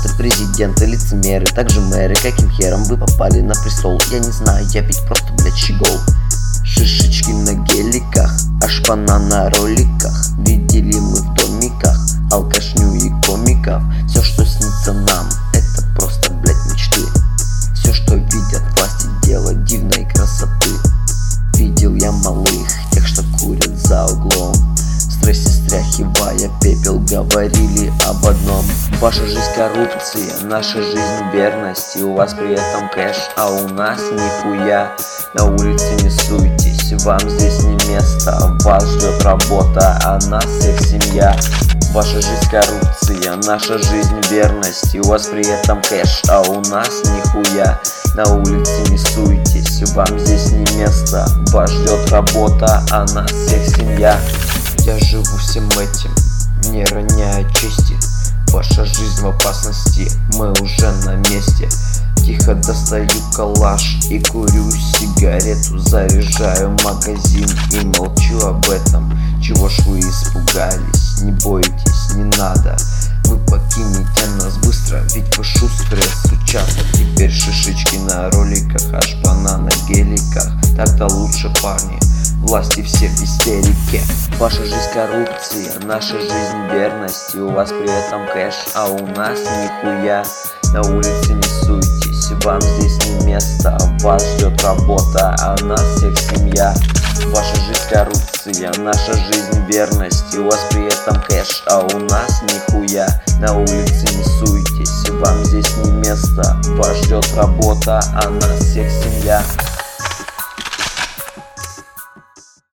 депутаты, президенты, лицемеры, также мэры. Каким хером вы попали на престол? Я не знаю, я ведь просто, блядь, щегол. Шишечки на геликах, ашпана на роликах. Видели мы в домиках алкашню и комиков. Все, что снится нам, это просто, блядь, мечты. Все, что видят власти, дело дивной красоты. Видел я малых, тех, что курят за углом, в стрессе стряхивая пепел, говорили об одном: ваша жизнь коррупция, наша жизнь верность. И у вас при этом кэш, а у нас нихуя. На улице не суйтесь, вам здесь не место. Вас ждет работа, а нас всех семья. Ваша жизнь коррупция, наша жизнь верность. И у вас при этом кэш, а у нас нихуя. На улице не суйтесь, вам здесь не место. Вас ждет работа, а нас всех семья. Я живу всем этим, не роняя чести. Ваша жизнь в опасности, мы уже на месте. Тихо достаю калаш и курю сигарету. Заряжаю магазин и молчу об этом. Чего ж вы испугались? Не бойтесь, не надо. Вы покинете нас быстро, ведь вы шустрые сучата. Теперь шишечки на роликах, ашпана на геликах. Так-то лучше, парни, власти все в истерике. Ваша жизнь коррупция, наша жизнь верность. И у вас при этом кэш, а у нас нихуя. На улице не суйтесь, вам здесь не место. Вас ждет работа, а нас всех семья. Ваша жизнь коррупция, наша жизнь верность. И у вас при этом кэш, а у нас нихуя. На улице не суйтесь, вам здесь не место. Вас ждет работа, а нас всех семья.